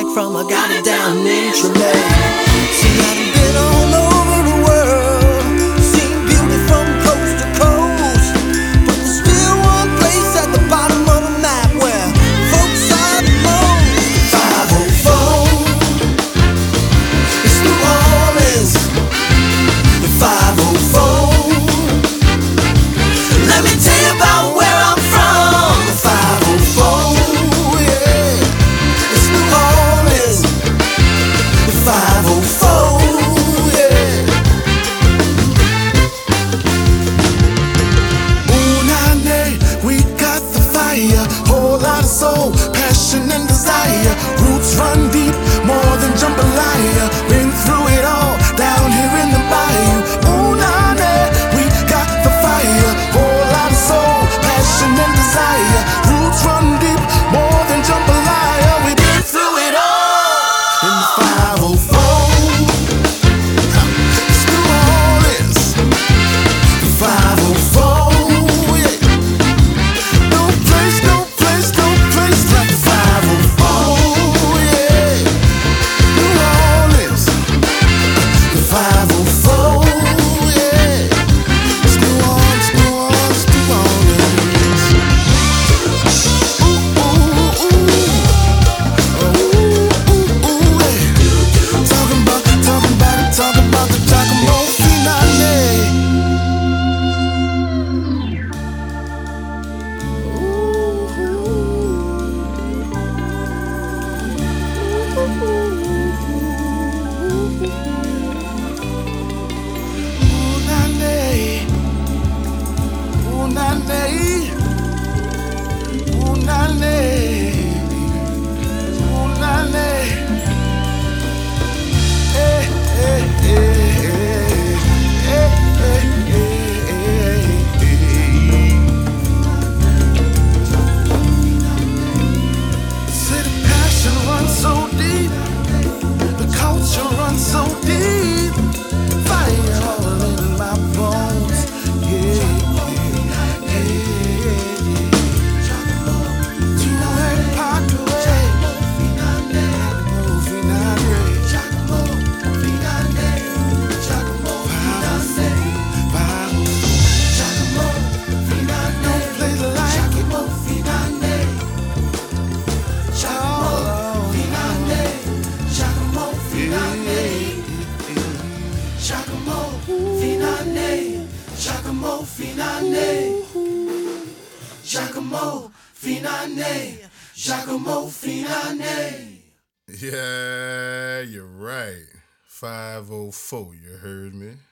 from a got it down in Chile. See, I've been all over the world, seen beauty from coast to coast, but there's still one place at the bottom of the map where folks are the most. 504, it's New Orleans. The 504. Let me tell you about where I'm from. The 504, yeah, it's New Orleans. The 504, yeah. Unane, we got the fire, whole lot of soul, passion and desire. Roots run deep, more than jambalaya. Been through it all, down here in the bayou. Unane, we got the fire, whole lot of soul, passion and desire. Roots run deep, more than jambalaya. We been through it all in the 504. It's New Orleans, the 504, yeah. No place, no place, no place like the 504, yeah. New Orleans, the 504, yeah. It's New Orleans, New Orleans, New Orleans. Ooh, ooh, ooh. Ooh, ooh, ooh, yeah. Talking about the Giacomo Finale. Say the passion runs so deep, the culture runs so deep. Fire all in my bones, yeah, yeah, yeah. Tupac Parkway, Finale. Don't play the like it. Giacomo Finale. Yeah, you're right. 504, you heard me?